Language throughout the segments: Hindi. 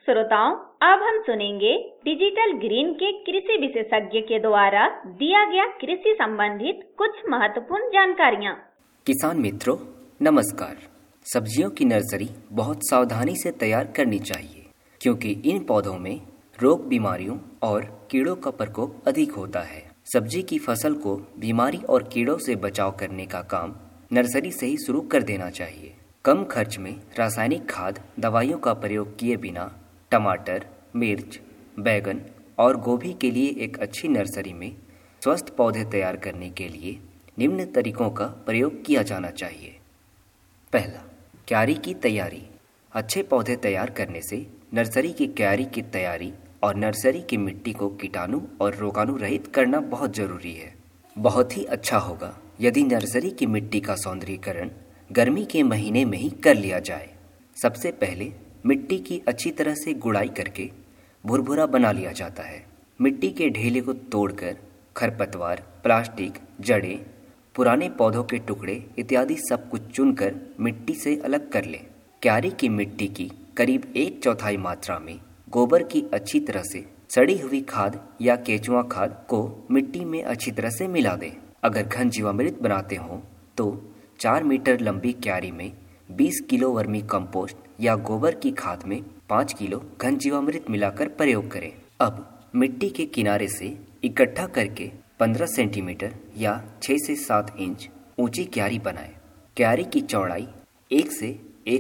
श्रोताओं, अब हम सुनेंगे डिजिटल ग्रीन के कृषि विशेषज्ञ के द्वारा दिया गया कृषि संबंधित कुछ महत्वपूर्ण जानकारियाँ। किसान मित्रों, नमस्कार। सब्जियों की नर्सरी बहुत सावधानी से तैयार करनी चाहिए, क्योंकि इन पौधों में रोग, बीमारियों और कीड़ों का प्रकोप अधिक होता है। सब्जी की फसल को बीमारी और कीड़ों से बचाव करने का काम नर्सरी से ही शुरू कर देना चाहिए। कम खर्च में रासायनिक खाद, दवाइयों का प्रयोग किए बिना टमाटर, मिर्च, बैगन और गोभी के लिए एक अच्छी नर्सरी में स्वस्थ पौधे तैयार करने के लिए निम्न तरीकों का प्रयोग किया जाना चाहिए। पहला, क्यारी की तैयारी। अच्छे पौधे तैयार करने से नर्सरी की क्यारी की तैयारी और नर्सरी की मिट्टी को कीटाणु और रोगाणु रहित करना बहुत जरूरी है। बहुत ही अच्छा होगा यदि नर्सरी की मिट्टी का सौंदर्यीकरण गर्मी के महीने में ही कर लिया जाए। सबसे पहले मिट्टी की अच्छी तरह से गुड़ाई करके भुरभुरा बना लिया जाता है। मिट्टी के ढेले को तोड़कर खरपतवार, प्लास्टिक, जड़ें, पुराने पौधों के टुकड़े इत्यादि सब कुछ चुनकर मिट्टी से अलग कर लें। क्यारी की मिट्टी की करीब 1/4 मात्रा में गोबर की अच्छी तरह से सड़ी हुई खाद या केचुआ खाद को मिट्टी में अच्छी तरह से मिला दें। अगर घन जीवामृत बनाते हों तो 4 मीटर लंबी क्यारी में 20 किलो वर्मी कंपोस्ट या गोबर की खाद में 5 किलो घन जीवामृत मिलाकर प्रयोग करें। अब मिट्टी के किनारे से इकट्ठा करके 15 सेंटीमीटर या 6 से 7 इंच ऊंची क्यारी बनाएं। क्यारी की चौड़ाई 1 से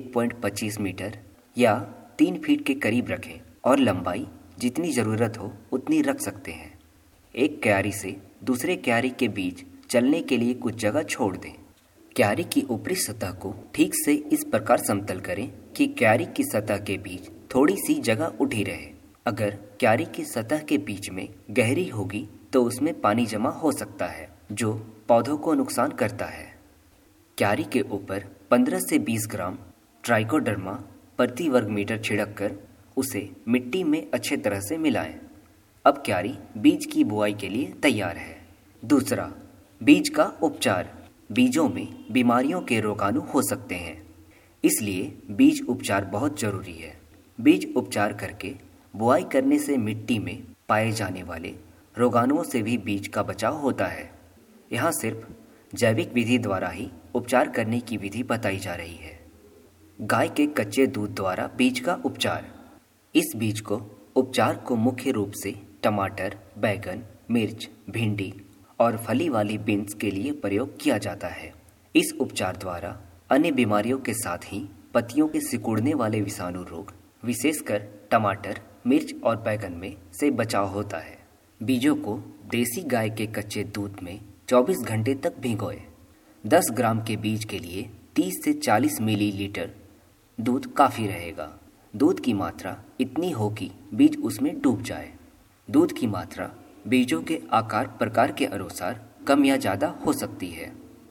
1.25 मीटर या 3 फीट के करीब रखें और लंबाई जितनी ज़रूरत हो उतनी रख सकते हैं। एक क्यारी से दूसरे क्यारी के बीच चलने के लिए कुछ जगह छोड़ दें। क्यारी की ऊपरी सतह को ठीक से इस प्रकार समतल करें कि क्यारी की सतह के बीच थोड़ी सी जगह उठी रहे। अगर क्यारी की सतह के बीच में गहरी होगी तो उसमें पानी जमा हो सकता है, जो पौधों को नुकसान करता है। क्यारी के ऊपर 15 से 20 ग्राम ट्राइकोडर्मा प्रति वर्ग मीटर छिड़क कर उसे मिट्टी में अच्छे तरह से मिलाएं। अब क्यारी बीज की बुआई के लिए तैयार है। दूसरा, बीज का उपचार। बीजों में बीमारियों के रोगाणु हो सकते हैं, इसलिए बीज उपचार बहुत जरूरी है। बीज उपचार करके बुआई करने से मिट्टी में पाए जाने वाले रोगाणुओं से भी बीज का बचाव होता है। यहाँ सिर्फ जैविक विधि द्वारा ही उपचार करने की विधि बताई जा रही है। गाय के कच्चे दूध द्वारा बीज का उपचार। इस बीज को उपचार को मुख्य रूप से टमाटर, बैगन, मिर्च, भिंडी और फली वाली बीन्स के लिए प्रयोग किया जाता है। इस उपचार द्वारा अन्य बीमारियों के साथ ही पत्तियों के सिकुड़ने वाले विषाणु रोग, विशेषकर टमाटर, मिर्च और बैगन में से बचाव होता है। बीजों को देसी गाय के कच्चे दूध में 24 घंटे तक भिगोएं। 10 ग्राम के बीज के लिए 30 से 40 मिलीलीटर दूध काफ़ी रहेगा। दूध की मात्रा इतनी हो कि बीज उसमें डूब जाए। दूध की मात्रा बीजों के आकार प्रकार के अनुसार कम या ज़्यादा हो सकती है।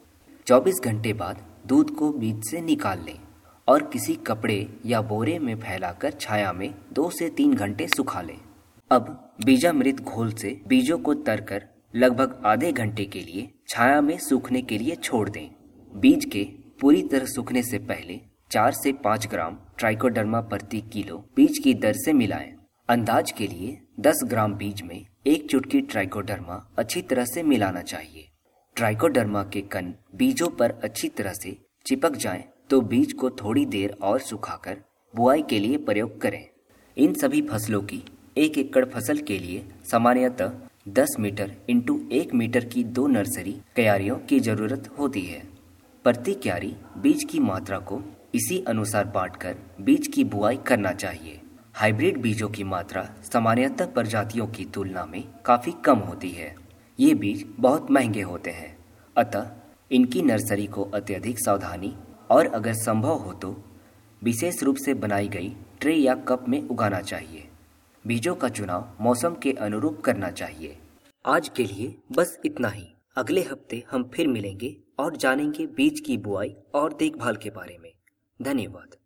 24 घंटे बाद दूध को बीज से निकाल लें और किसी कपड़े या बोरे में फैलाकर छाया में 2 से 3 घंटे सुखा लें। अब बीजामृत घोल से बीजों को तरकर लगभग आधे घंटे के लिए छाया में सूखने के लिए छोड़ दें। बीज के पूरी तरह सूखने से पहले 4 से 5 ग्राम ट्राइकोडर्मा प्रति किलो बीज की दर से मिलाएं। अंदाज के लिए 10 ग्राम बीज में 1 चुटकी ट्राइकोडर्मा अच्छी तरह से मिलाना चाहिए। ट्राइकोडर्मा के कण बीजों पर अच्छी तरह से चिपक जाएं तो बीज को थोड़ी देर और सुखाकर बुआई के लिए प्रयोग करें। इन सभी फसलों की 1 एकड़ फसल के लिए सामान्यतः 10 मीटर इंटू 1 मीटर की 2 नर्सरी क्यारियों की जरूरत होती है। प्रति क्यारी बीज की मात्रा को इसी अनुसार बांटकर बीज की बुआई करना चाहिए। हाइब्रिड बीजों की मात्रा सामान्यतः प्रजातियों की तुलना में काफ़ी कम होती है। ये बीज बहुत महंगे होते हैं, अतः इनकी नर्सरी को अत्यधिक सावधानी और अगर संभव हो तो विशेष रूप से बनाई गई ट्रे या कप में उगाना चाहिए। बीजों का चुनाव मौसम के अनुरूप करना चाहिए। आज के लिए बस इतना ही। अगले हफ्ते हम फिर मिलेंगे और जानेंगे बीज की बुआई और देखभाल के बारे में। धन्यवाद।